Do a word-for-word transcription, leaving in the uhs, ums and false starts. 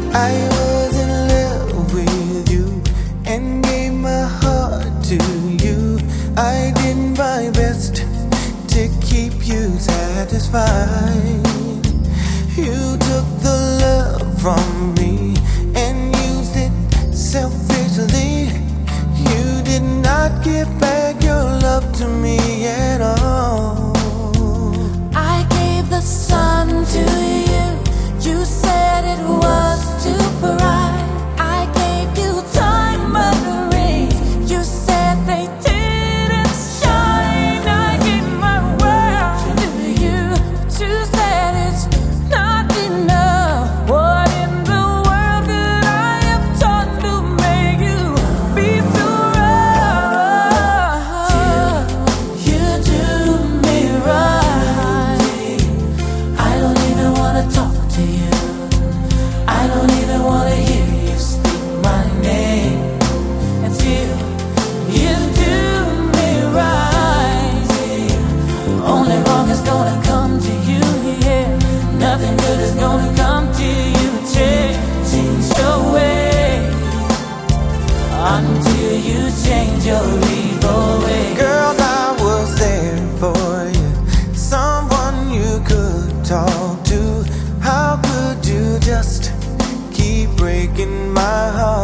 I was in love with you and gave my heart to you. I did my best to keep you satisfied. You took the love from me and used it selfishly. You did not give back your love to me at all. I gave the sun to you. You said it was too bright. I gave you diamond rings. You said they didn't shine. I gave my world to you, but you said it's not enough. What in the world could I have done to make you be so rough? You do me right. I don't even wanna talk to you. I don't even wanna hear you speak my name until you do me right. Only wrong is gonna come to you, yeah. Nothing good is gonna come to you. Change, change your way until you change your evil way. Girl, I was there for you, someone you could talk to. How could you just keep breaking my heart?